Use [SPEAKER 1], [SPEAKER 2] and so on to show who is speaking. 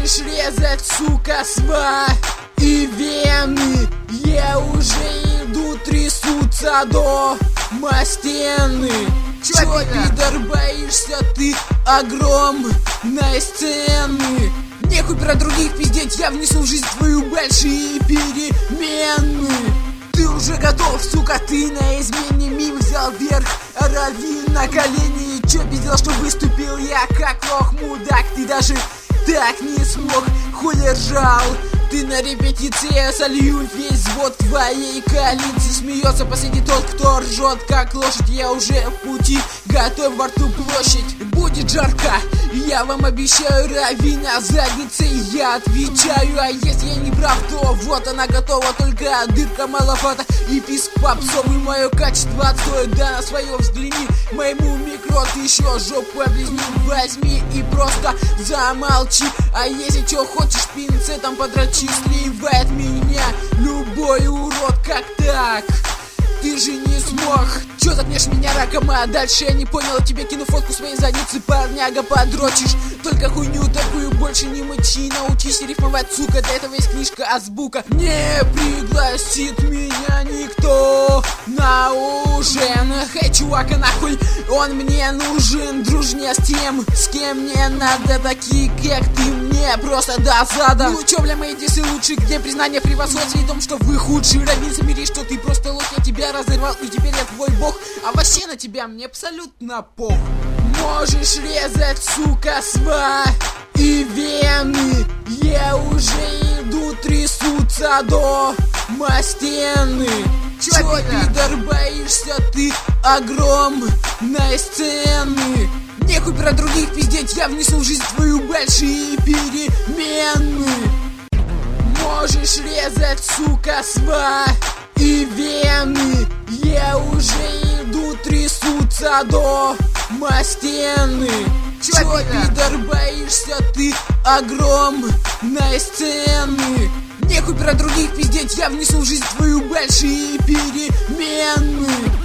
[SPEAKER 1] Можешь резать, сука, свои вены. Я уже иду, трясутся дома стены. Чё, пидор, боишься ты огромной сцены? Нехуй про других пиздеть, я внесу в жизнь твою большие перемены. Ты уже готов, сука, ты на измене. Мим взял вверх, рави на колени. Чё пиздел, что выступил я как лох, мудак? Ты даже так не смог, хули ржал. Ты на репетиции, я солью весь взвод твоей коалиции. Смеется последний тот, кто ржет как лошадь. Я уже в пути, готов во рту площадь. Будет жарко, я вам обещаю, рави на заднице. Я отвечаю, а если я не прав, то вот она готова. Только дырка маловато и писк попсовый. Мое качество отстоит, да на свое взгляни. Моему микро ты еще жопу облизни. Возьми и просто замолчи. А если чё хочешь, пинцетом подрочи. Сливает меня любой урод, как так? Ты же не смог. Чё затмешь меня раком, а дальше я не понял. Тебе кину фотку своей задницы, парняга, подрочишь. Только хуйню такую больше не мочи. Научись рифмовать, сука, для этого есть книжка азбука. Не пригласит меня никто на ужин. Хей, чувак, а нахуй он мне нужен? Дружнее с тем, с кем мне надо. Такие, как ты, мне просто до зада. Ну чё, бля, мои дисы лучше, где признание превосходства и том, что вы худший. Равин, смирись, что ты просто лох, я тебя разорвал, и теперь я твой бог. А вообще на тебя мне абсолютно пох. Можешь резать, сука, свои вены. Я уже иду, трясутся дома стены. Чё, пидор, боишься ты огромной сцены? Нехуй про других пиздеть, я внесу в жизнь твою большие перемены. Можешь резать, сука, свои вены. Я уже иду, трясутся дома стены. Чё, пидор, боишься ты огромной сцены? Нехуй про других пиздеть, я внесу в жизнь твою большие перемены.